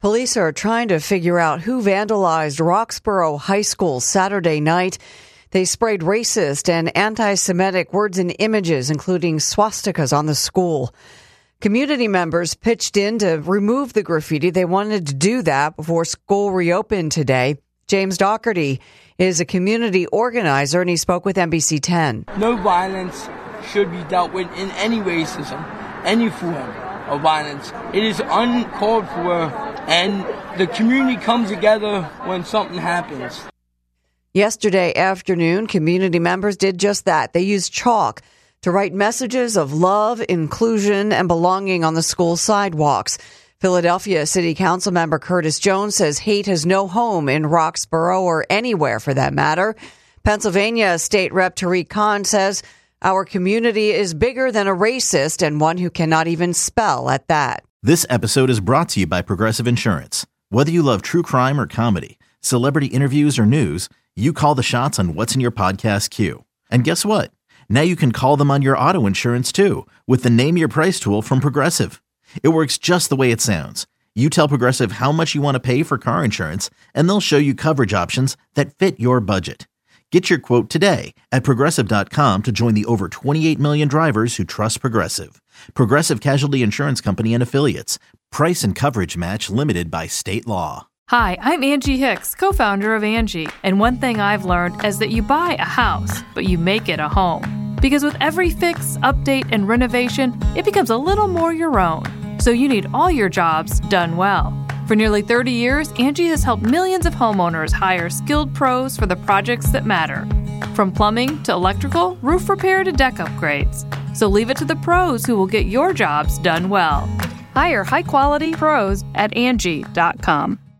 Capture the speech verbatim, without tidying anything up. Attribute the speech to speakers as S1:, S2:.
S1: Police are trying to figure out who vandalized Roxborough High School Saturday night. They sprayed racist and anti-Semitic words and images, including swastikas, on the school. Community members pitched in to remove the graffiti. They wanted to do that before school reopened today. James Doherty is a community organizer, and he spoke with N B C ten.
S2: No violence should be dealt with in any racism, any form of violence. It is uncalled for, and the community comes together when something happens.
S1: Yesterday afternoon, community members did just that. They used chalk to write messages of love, inclusion, and belonging on the school sidewalks. Philadelphia City Council member Curtis Jones says hate has no home in Roxborough or anywhere for that matter. Pennsylvania State Rep Tariq Khan says our community is bigger than a racist and one who cannot even spell at that.
S3: This episode is brought to you by Progressive Insurance. Whether you love true crime or comedy, celebrity interviews or news, you call the shots on what's in your podcast queue. And guess what? Now you can call them on your auto insurance too with the Name Your Price tool from Progressive. It works just the way it sounds. You tell Progressive how much you want to pay for car insurance, and they'll show you coverage options that fit your budget. Get your quote today at Progressive dot com to join the over twenty-eight million drivers who trust Progressive. Progressive Casualty Insurance Company and Affiliates. Price and coverage match limited by state law.
S4: Hi, I'm Angie Hicks, co-founder of Angie. And one thing I've learned is that you buy a house, but you make it a home. Because with every fix, update, and renovation, it becomes a little more your own. So you need all your jobs done well. For nearly thirty years, Angie has helped millions of homeowners hire skilled pros for the projects that matter. From plumbing to electrical, roof repair to deck upgrades. So leave it to the pros who will get your jobs done well. Hire high-quality pros at Angie dot com.